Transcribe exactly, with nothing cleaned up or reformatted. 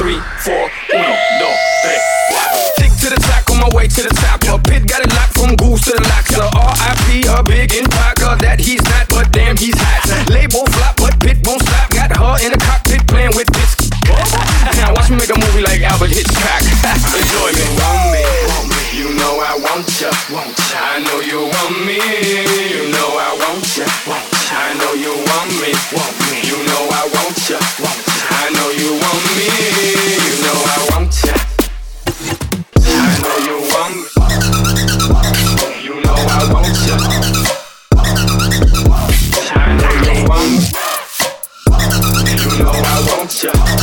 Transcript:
three, four, uno, dos, tres, cuatro. Stick to the track on my way to the top. A pit got it locked from goose to the locks. A R I P, a big impact. That he's not, but damn he's hot. Label flop, but Pit won't stop. Got her in the cockpit playing with bits. Now watch me make a movie like Albert Hitchcock. Enjoy me. You want me, you know I want ya. I know you want me, you know I want ya. I know you want me, you know I want ya. I know you want me, you know I want ya. I know you want me, you know I want ya. I know you want me, you know I want ya.